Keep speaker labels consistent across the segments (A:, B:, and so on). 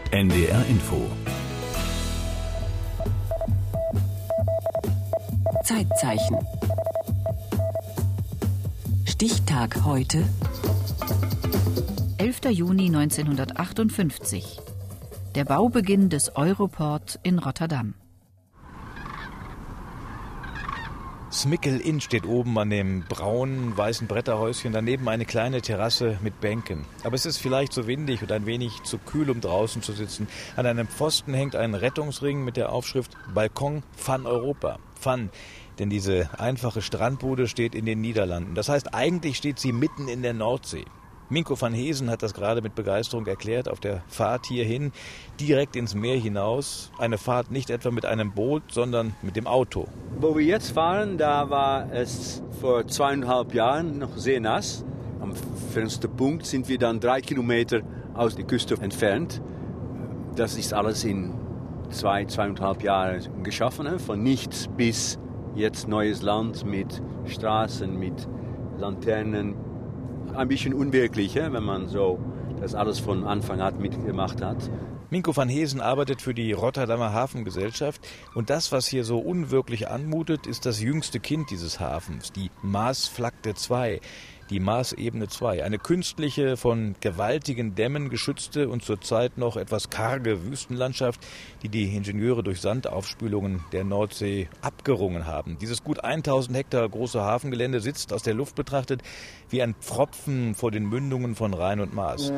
A: NDR Info.
B: Zeitzeichen. Stichtag heute.
C: 11. Juni 1958. Der Baubeginn des Europort in Rotterdam.
D: Smickel Inn steht oben an dem braunen, weißen Bretterhäuschen, daneben eine kleine Terrasse mit Bänken. Aber es ist vielleicht zu windig und ein wenig zu kühl, um draußen zu sitzen. An einem Pfosten hängt ein Rettungsring mit der Aufschrift Balkon van Europa. Van, denn diese einfache Strandbude steht in den Niederlanden. Das heißt, eigentlich steht sie mitten in der Nordsee. Minko van Heesen hat das gerade mit Begeisterung erklärt auf der Fahrt hierhin, direkt ins Meer hinaus. Eine Fahrt nicht etwa mit einem Boot, sondern mit dem Auto.
E: Wo wir jetzt fahren, da war es vor 2,5 Jahren noch sehr nass. Am fernsten Punkt sind wir dann 3 Kilometer aus der Küste entfernt. Das ist alles in 2,5 Jahren geschaffen, von nichts bis jetzt neues Land mit Straßen, mit Laternen. Ein bisschen unwirklich, wenn man so das alles von Anfang an mitgemacht hat.
D: Minko van Heesen arbeitet für die Rotterdamer Hafengesellschaft und das, was hier so unwirklich anmutet, ist das jüngste Kind dieses Hafens, die Maasvlakte 2. Die Maasebene 2, eine künstliche, von gewaltigen Dämmen geschützte und zurzeit noch etwas karge Wüstenlandschaft, die die Ingenieure durch Sandaufspülungen der Nordsee abgerungen haben. Dieses gut 1000 Hektar große Hafengelände sitzt aus der Luft betrachtet wie ein Pfropfen vor den Mündungen von Rhein und Maas.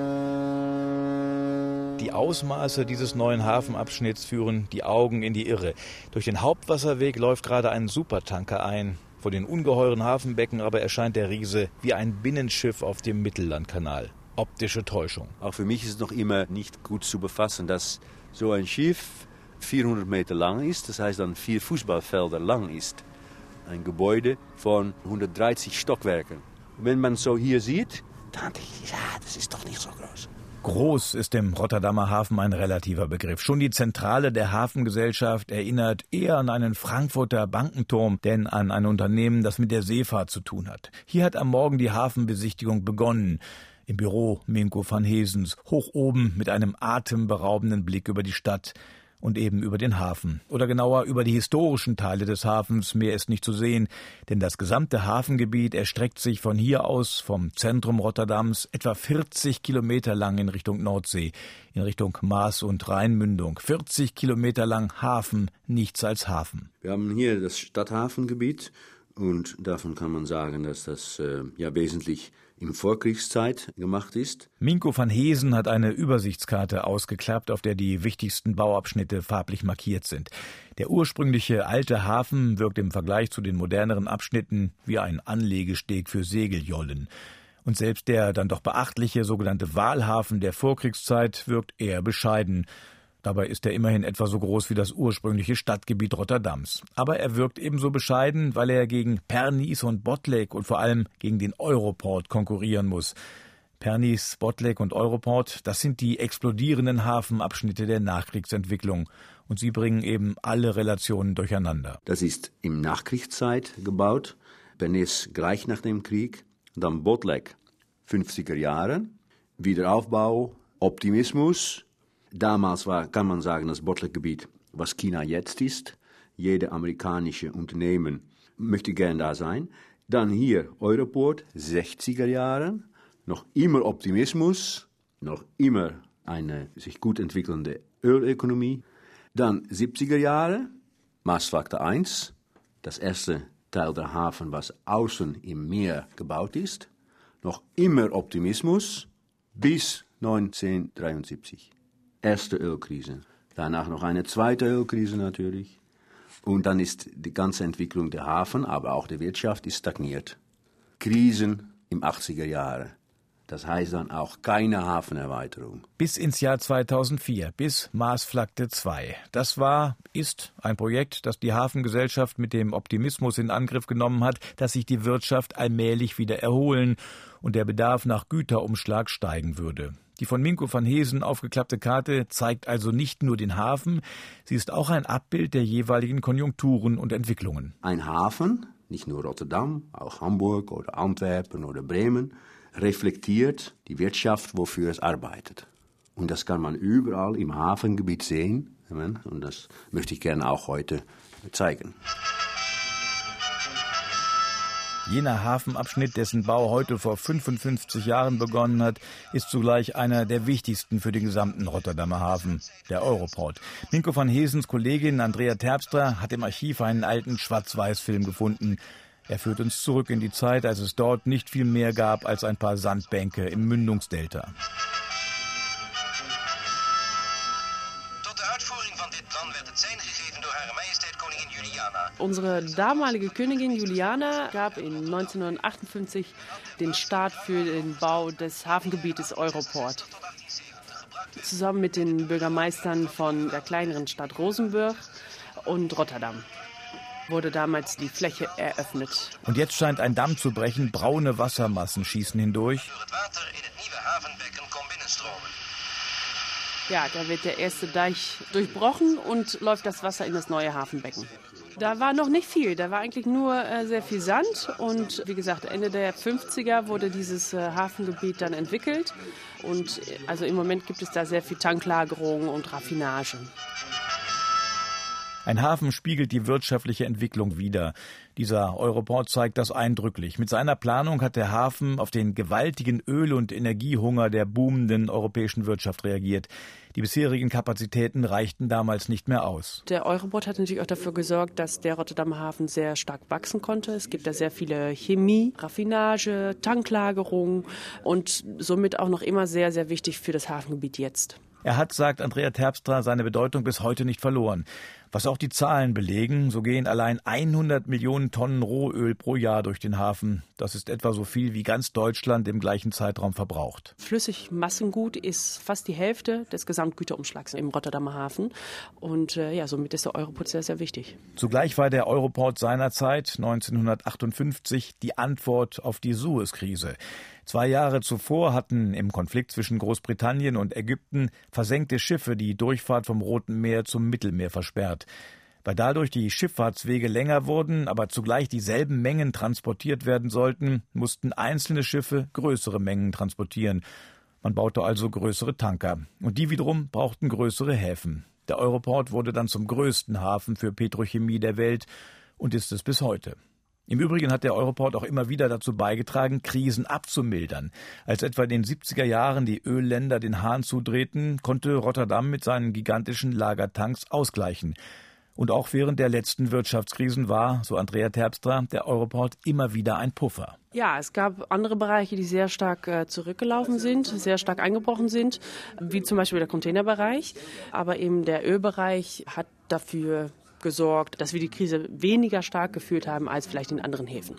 D: Die Ausmaße dieses neuen Hafenabschnitts führen die Augen in die Irre. Durch den Hauptwasserweg läuft gerade ein Supertanker ein. Vor den ungeheuren Hafenbecken aber erscheint der Riese wie ein Binnenschiff auf dem Mittellandkanal. Optische Täuschung.
E: Auch für mich ist es noch immer nicht gut zu befassen, dass so ein Schiff 400 Meter lang ist, das heißt dann 4 Fußballfelder lang ist. Ein Gebäude von 130 Stockwerken. Und wenn man so hier sieht, dann denke ich, ja, das ist doch nicht so groß.
D: Groß ist im Rotterdamer Hafen ein relativer Begriff. Schon die Zentrale der Hafengesellschaft erinnert eher an einen Frankfurter Bankenturm, denn an ein Unternehmen, das mit der Seefahrt zu tun hat. Hier hat am Morgen die Hafenbesichtigung begonnen. Im Büro Minko van Heesens, hoch oben mit einem atemberaubenden Blick über die Stadt und eben über den Hafen. Oder genauer über die historischen Teile des Hafens. Mehr ist nicht zu sehen, denn das gesamte Hafengebiet erstreckt sich von hier aus, vom Zentrum Rotterdams, etwa 40 Kilometer lang in Richtung Nordsee, in Richtung Maas- und Rheinmündung. 40 Kilometer lang Hafen, nichts als Hafen.
E: Wir haben hier das Stadthafengebiet und davon kann man sagen, dass das wesentlich in Vorkriegszeit gemacht ist.
D: Minko van Heesen hat eine Übersichtskarte ausgeklappt, auf der die wichtigsten Bauabschnitte farblich markiert sind. Der ursprüngliche alte Hafen wirkt im Vergleich zu den moderneren Abschnitten wie ein Anlegesteg für Segeljollen. Und selbst der dann doch beachtliche sogenannte Walhafen der Vorkriegszeit wirkt eher bescheiden. Dabei ist er immerhin etwa so groß wie das ursprüngliche Stadtgebiet Rotterdams. Aber er wirkt ebenso bescheiden, weil er gegen Pernis und Botlek und vor allem gegen den Europort konkurrieren muss. Pernis, Botlek und Europort, das sind die explodierenden Hafenabschnitte der Nachkriegsentwicklung. Und sie bringen eben alle Relationen durcheinander.
E: Das ist im Nachkriegszeit gebaut, Pernis gleich nach dem Krieg, dann Botlek 50er Jahre, Wiederaufbau, Optimismus. Damals kann man sagen, das Botlek-Gebiet, was China jetzt ist. Jede amerikanische Unternehmen möchte gern da sein. Dann hier Europort, 60er Jahre, noch immer Optimismus, noch immer eine sich gut entwickelnde Ölökonomie. Dann 70er Jahre, Maasvlakte 1, das erste Teil der Hafen, was außen im Meer gebaut ist. Noch immer Optimismus bis 1973. Erste Ölkrise, danach noch eine zweite Ölkrise natürlich. Und dann ist die ganze Entwicklung der Hafen, aber auch der Wirtschaft ist stagniert. Krisen im 80er Jahre. Das heißt dann auch keine Hafenerweiterung.
D: Bis ins Jahr 2004, bis Maasvlakte 2. Das ist ein Projekt, das die Hafengesellschaft mit dem Optimismus in Angriff genommen hat, dass sich die Wirtschaft allmählich wieder erholen und der Bedarf nach Güterumschlag steigen würde. Die von Minko van Heesen aufgeklappte Karte zeigt also nicht nur den Hafen, sie ist auch ein Abbild der jeweiligen Konjunkturen und Entwicklungen.
E: Ein Hafen, nicht nur Rotterdam, auch Hamburg oder Antwerpen oder Bremen, reflektiert die Wirtschaft, wofür es arbeitet. Und das kann man überall im Hafengebiet sehen. Und das möchte ich gerne auch heute zeigen.
D: Jener Hafenabschnitt, dessen Bau heute vor 55 Jahren begonnen hat, ist zugleich einer der wichtigsten für den gesamten Rotterdamer Hafen, der Europort. Minko van Heesens Kollegin Andrea Terpstra hat im Archiv einen alten Schwarz-Weiß-Film gefunden. Er führt uns zurück in die Zeit, als es dort nicht viel mehr gab als ein paar Sandbänke im Mündungsdelta.
A: Unsere damalige Königin Juliana gab in 1958 den Start für den Bau des Hafengebietes Europort. Zusammen mit den Bürgermeistern von der kleineren Stadt Rosenburg und Rotterdam wurde damals die Fläche eröffnet.
D: Und jetzt scheint ein Damm zu brechen, braune Wassermassen schießen hindurch.
A: Ja, da wird der erste Deich durchbrochen und läuft das Wasser in das neue Hafenbecken. Da war noch nicht viel, da war eigentlich nur sehr viel Sand und wie gesagt, Ende der 50er wurde dieses Hafengebiet dann entwickelt und also im Moment gibt es da sehr viel Tanklagerung und Raffinage.
D: Ein Hafen spiegelt die wirtschaftliche Entwicklung wider. Dieser Europort zeigt das eindrücklich. Mit seiner Planung hat der Hafen auf den gewaltigen Öl- und Energiehunger der boomenden europäischen Wirtschaft reagiert. Die bisherigen Kapazitäten reichten damals nicht mehr aus.
A: Der Europort hat natürlich auch dafür gesorgt, dass der Rotterdamer Hafen sehr stark wachsen konnte. Es gibt da sehr viele Chemie, Raffinage, Tanklagerung und somit auch noch immer sehr, sehr wichtig für das Hafengebiet jetzt.
D: Er hat, sagt Andrea Terpstra, seine Bedeutung bis heute nicht verloren. Was auch die Zahlen belegen, so gehen allein 100 Millionen Tonnen Rohöl pro Jahr durch den Hafen. Das ist etwa so viel, wie ganz Deutschland im gleichen Zeitraum verbraucht.
A: Flüssigmassengut ist fast die Hälfte des Gesamtgüterumschlags im Rotterdamer Hafen. Und somit ist der Europort sehr, sehr wichtig.
D: Zugleich war der Europort seinerzeit, 1958, die Antwort auf die Suez-Krise. 2 Jahre zuvor hatten im Konflikt zwischen Großbritannien und Ägypten versenkte Schiffe die Durchfahrt vom Roten Meer zum Mittelmeer versperrt. Weil dadurch die Schifffahrtswege länger wurden, aber zugleich dieselben Mengen transportiert werden sollten, mussten einzelne Schiffe größere Mengen transportieren. Man baute also größere Tanker. Und die wiederum brauchten größere Häfen. Der Europort wurde dann zum größten Hafen für Petrochemie der Welt und ist es bis heute. Im Übrigen hat der Europort auch immer wieder dazu beigetragen, Krisen abzumildern. Als etwa in den 70er Jahren die Ölländer den Hahn zudrehten, konnte Rotterdam mit seinen gigantischen Lagertanks ausgleichen. Und auch während der letzten Wirtschaftskrisen war, so Andrea Terpstra, der Europort immer wieder ein Puffer.
A: Ja, es gab andere Bereiche, die sehr stark zurückgelaufen sind, sehr stark eingebrochen sind, wie zum Beispiel der Containerbereich. Aber eben der Ölbereich hat dafür gesorgt, dass wir die Krise weniger stark gefühlt haben als vielleicht in anderen Häfen.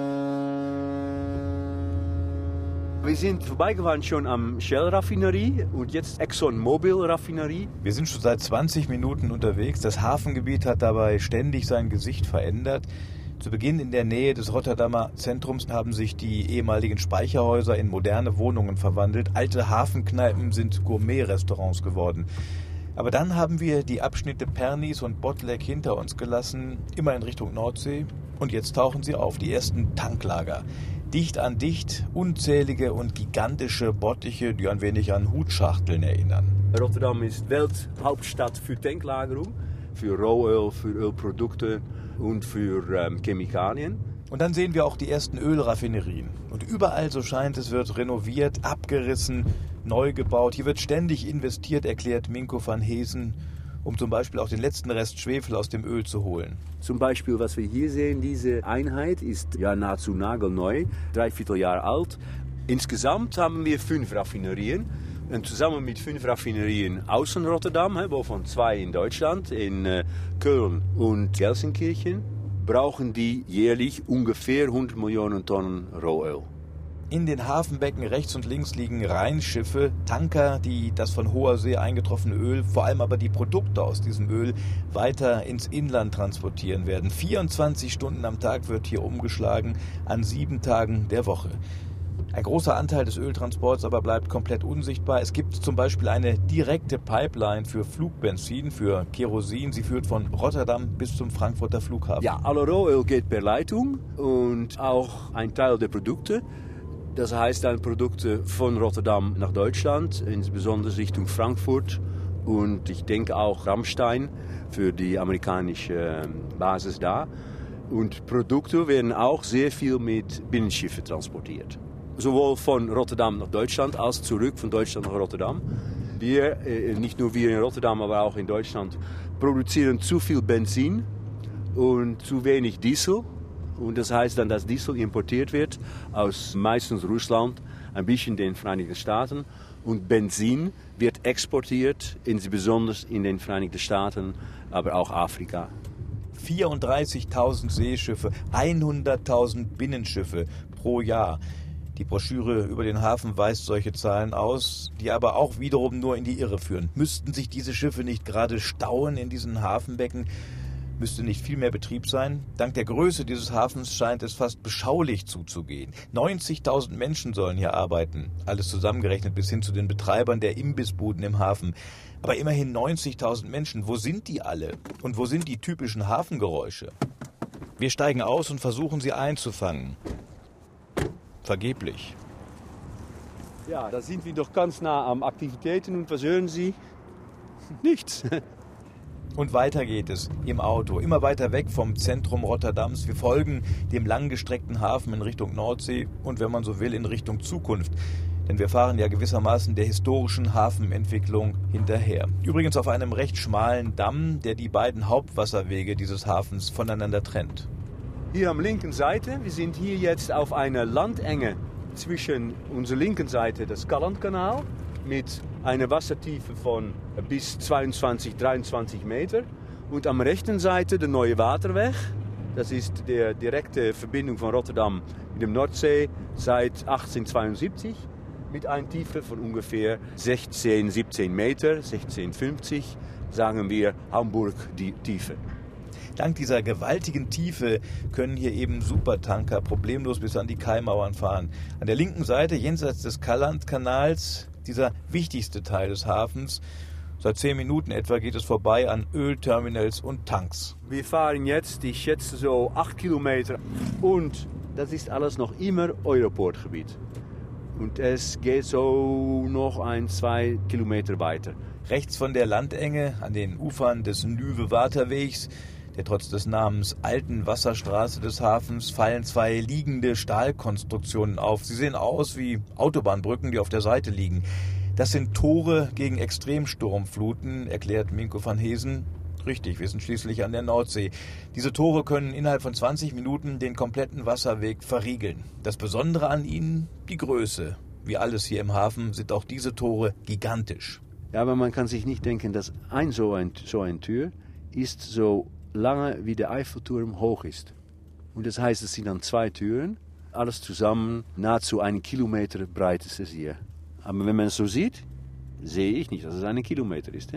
E: Wir sind vorbeigefahren schon am Shell-Raffinerie und jetzt ExxonMobil-Raffinerie.
D: Wir sind schon seit 20 Minuten unterwegs. Das Hafengebiet hat dabei ständig sein Gesicht verändert. Zu Beginn in der Nähe des Rotterdamer Zentrums haben sich die ehemaligen Speicherhäuser in moderne Wohnungen verwandelt. Alte Hafenkneipen sind Gourmet-Restaurants geworden. Aber dann haben wir die Abschnitte Pernis und Botlek hinter uns gelassen, immer in Richtung Nordsee. Und jetzt tauchen sie auf, die ersten Tanklager. Dicht an dicht, unzählige und gigantische Bottiche, die ein wenig an Hutschachteln erinnern.
E: Rotterdam ist Welthauptstadt für Tanklagerung, für Rohöl, für Ölprodukte und für Chemikalien.
D: Und dann sehen wir auch die ersten Ölraffinerien. Und überall, so scheint es, wird renoviert, abgerissen, neu gebaut. Hier wird ständig investiert, erklärt Minko van Heesen, um zum Beispiel auch den letzten Rest Schwefel aus dem Öl zu holen.
E: Zum Beispiel, was wir hier sehen, diese Einheit ist ja nahezu nagelneu, 3/4 Jahre alt. Insgesamt haben wir 5 Raffinerien. Und zusammen mit 5 Raffinerien außen Rotterdam, wovon 2 in Deutschland, in Köln und Gelsenkirchen, brauchen die jährlich ungefähr 100 Millionen Tonnen Rohöl.
D: In den Hafenbecken rechts und links liegen Rheinschiffe, Tanker, die das von hoher See eingetroffene Öl, vor allem aber die Produkte aus diesem Öl, weiter ins Inland transportieren werden. 24 Stunden am Tag wird hier umgeschlagen, an 7 Tagen der Woche. Ein großer Anteil des Öltransports aber bleibt komplett unsichtbar. Es gibt zum Beispiel eine direkte Pipeline für Flugbenzin, für Kerosin. Sie führt von Rotterdam bis zum Frankfurter Flughafen.
E: Ja, alle Rohöl geht per Leitung und auch ein Teil der Produkte. Das heißt dann Produkte von Rotterdam nach Deutschland, insbesondere Richtung Frankfurt und ich denke auch Ramstein für die amerikanische Basis da. Und Produkte werden auch sehr viel mit Binnenschiffen transportiert. Sowohl von Rotterdam nach Deutschland als zurück von Deutschland nach Rotterdam. Wir, nicht nur wir in Rotterdam, aber auch in Deutschland, produzieren zu viel Benzin und zu wenig Diesel. Und das heißt dann, dass Diesel importiert wird aus meistens Russland, ein bisschen den Vereinigten Staaten. Und Benzin wird exportiert, insbesondere in den Vereinigten Staaten, aber auch Afrika.
D: 34.000 Seeschiffe, 100.000 Binnenschiffe pro Jahr. Die Broschüre über den Hafen weist solche Zahlen aus, die aber auch wiederum nur in die Irre führen. Müssten sich diese Schiffe nicht gerade stauen in diesen Hafenbecken? Müsste nicht viel mehr Betrieb sein? Dank der Größe dieses Hafens scheint es fast beschaulich zuzugehen. 90.000 Menschen sollen hier arbeiten, alles zusammengerechnet bis hin zu den Betreibern der Imbissbuden im Hafen. Aber immerhin 90.000 Menschen, wo sind die alle? Und wo sind die typischen Hafengeräusche? Wir steigen aus und versuchen sie einzufangen. Vergeblich.
E: Ja, da sind wir doch ganz nah am Aktivitäten und was hören Sie? Nichts.
D: Und weiter geht es im Auto, immer weiter weg vom Zentrum Rotterdams. Wir folgen dem langgestreckten Hafen in Richtung Nordsee und, wenn man so will, in Richtung Zukunft. Denn wir fahren ja gewissermaßen der historischen Hafenentwicklung hinterher. Übrigens auf einem recht schmalen Damm, der die beiden Hauptwasserwege dieses Hafens voneinander trennt.
E: Hier am linken Seite, wir sind hier jetzt auf einer Landenge zwischen unserer linken Seite das Gallandkanal mit einer Wassertiefe von bis 22, 23 Meter und am rechten Seite der Neue Waterweg. Das ist die direkte Verbindung von Rotterdam mit dem Nordsee seit 1872 mit einer Tiefe von ungefähr 16, 17 Meter, 16,50, sagen wir Hamburg die Tiefe.
D: Dank dieser gewaltigen Tiefe können hier eben Supertanker problemlos bis an die Kaimauern fahren. An der linken Seite, jenseits des Gallandkanals, dieser wichtigste Teil des Hafens. Seit 10 Minuten etwa geht es vorbei an Ölterminals und Tanks.
E: Wir fahren jetzt, ich schätze so 8 Kilometer und das ist alles noch immer Europortgebiet. Und es geht so noch 1-2 Kilometer weiter.
D: Rechts von der Landenge an den Ufern des Nieuwe Waterwegs, der trotz des Namens alten Wasserstraße des Hafens, fallen 2 liegende Stahlkonstruktionen auf. Sie sehen aus wie Autobahnbrücken, die auf der Seite liegen. Das sind Tore gegen Extremsturmfluten, erklärt Minko van Heesen. Richtig, wir sind schließlich an der Nordsee. Diese Tore können innerhalb von 20 Minuten den kompletten Wasserweg verriegeln. Das Besondere an ihnen, die Größe. Wie alles hier im Hafen sind auch diese Tore gigantisch.
E: Ja, aber man kann sich nicht denken, dass so ein Tür ist so lange wie der Eiffelturm hoch ist. Und das heißt, es sind dann 2 Türen, alles zusammen, nahezu 1 Kilometer breit ist es hier. Aber wenn man es so sieht, sehe ich nicht, dass es 1 Kilometer ist.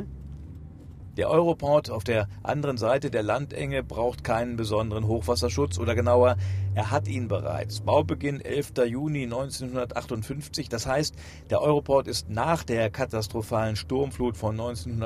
D: Der Europort auf der anderen Seite der Landenge braucht keinen besonderen Hochwasserschutz oder genauer, er hat ihn bereits. Baubeginn 11. Juni 1958, das heißt, der Europort ist nach der katastrophalen Sturmflut von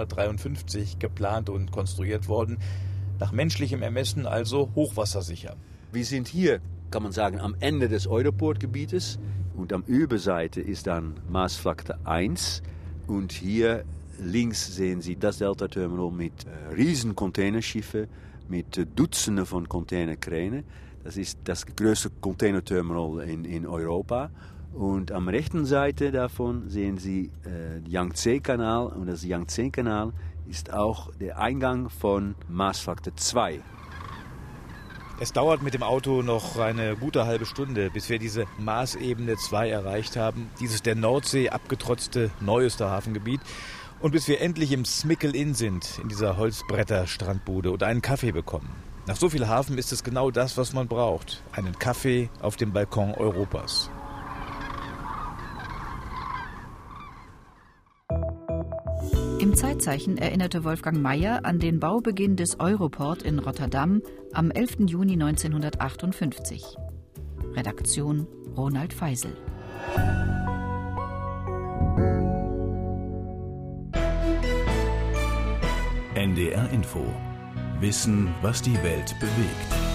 D: 1953 geplant und konstruiert worden. Nach menschlichem Ermessen also hochwassersicher.
E: Wir sind hier, kann man sagen, am Ende des Europortgebietes und am Überseite ist dann Maasvlakte 1 und hier links sehen Sie das Delta-Terminal mit riesen Containerschiffen, mit Dutzenden von Containerkränen. Das ist das größte Containerterminal in Europa. Und am rechten Seite davon sehen Sie den Yangtze-Kanal und das Yangtze-Kanal ist auch der Eingang von Maasvlakte 2.
D: Es dauert mit dem Auto noch eine gute halbe Stunde, bis wir diese Maasebene 2 erreicht haben, dieses der Nordsee abgetrotzte neueste Hafengebiet, und bis wir endlich im Smickel Inn sind, in dieser Holzbretter-Strandbude und einen Kaffee bekommen. Nach so viel Hafen ist es genau das, was man braucht, einen Kaffee auf dem Balkon Europas.
C: Im Zeitzeichen erinnerte Wolfgang Mayer an den Baubeginn des Europort in Rotterdam am 11. Juni 1958. Redaktion Ronald Feisel.
F: NDR Info. Wissen, was die Welt bewegt.